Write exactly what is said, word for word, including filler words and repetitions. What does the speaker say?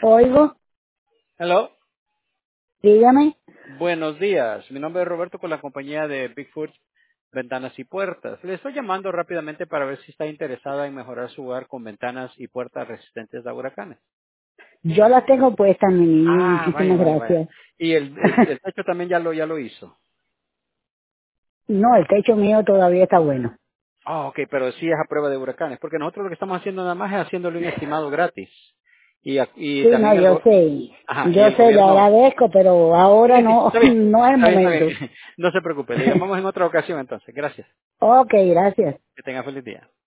Oigo, Hello. dígame. Buenos días. Mi nombre es Roberto con la compañía de Bigfoot Ventanas y Puertas. Le estoy llamando rápidamente para ver si está interesada en mejorar su hogar con ventanas y puertas resistentes a huracanes. Yo la tengo puesta, mi niño, y Ah, vaya, muchísimas vaya, vaya. gracias. Y el, el, el techo también ya lo ya lo hizo. No, el techo mío todavía está bueno. Ah, ok, pero sí es a prueba de huracanes, porque nosotros lo que estamos haciendo nada más es haciéndole un estimado gratis. Y, a- y Sí, no, también el, yo go- sé. ajá, y Yo el sé, le gobierno. agradezco, pero Sí, ahora sí, no, está bien, no es el está bien, está bien. momento. No se preocupe, le llamamos en otra ocasión entonces. Gracias. Ok, gracias. Que tenga feliz día.